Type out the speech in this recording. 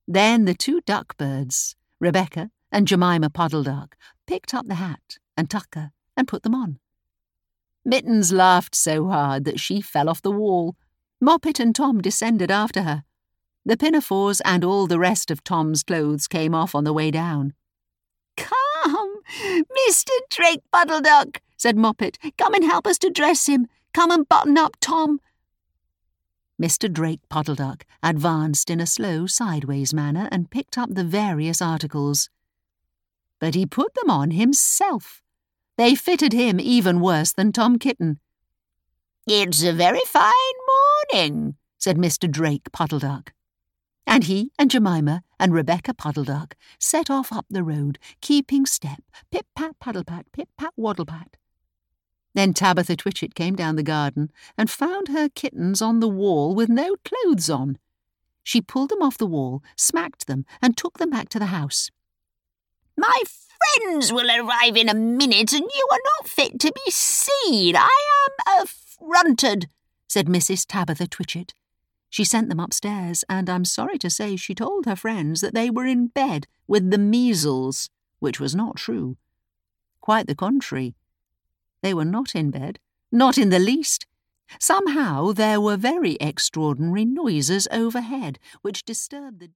Then the two duck-birds, Rebecca and Jemima Puddle Duck, picked up the hat and tucker and put them on. Mittens laughed so hard that she fell off the wall. Moppet and Tom descended after her. The pinafores and all the rest of Tom's clothes came off on the way down. "Come, Mr. Drake Puddle Duck," said Moppet. "Come and help us to dress him. Come and button up Tom." Mr. Drake Puddle Duck advanced in a slow sideways manner and picked up the various articles. But he put them on himself. They fitted him even worse than Tom Kitten. "It's a very fine morning," said Mr. Drake Puddle Duck. And he and Jemima and Rebecca Puddle Duck set off up the road, keeping step, pip-pat, paddle-pat, pip-pat, waddle-pat. Then Tabitha Twitchit came down the garden and found her kittens on the wall with no clothes on. She pulled them off the wall, smacked them, and took them back to the house. "My friends will arrive in a minute, and you are not fit to be seen. I am affronted," said Mrs. Tabitha Twitchit. She sent them upstairs, and I'm sorry to say she told her friends that they were in bed with the measles, which was not true. Quite the contrary. They were not in bed, not in the least. Somehow there were very extraordinary noises overhead, which disturbed the